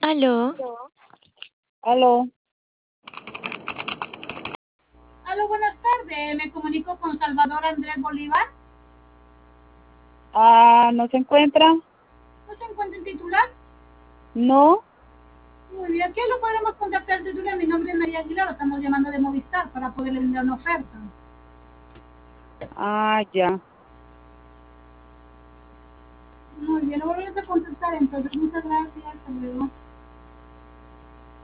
Aló, Aló. Aló, buenas tardes. Me comunico con Salvador Andrés Bolívar. ¿No se encuentra? ¿No se encuentra el titular? No. Muy bien. ¿Qué lo podremos contactar el titular? Mi nombre es María Aguilar. Lo estamos llamando de Movistar para poderle enviar una oferta. Ya. Muy bien. Lo volvemos a contactar entonces. Muchas gracias. Hasta luego.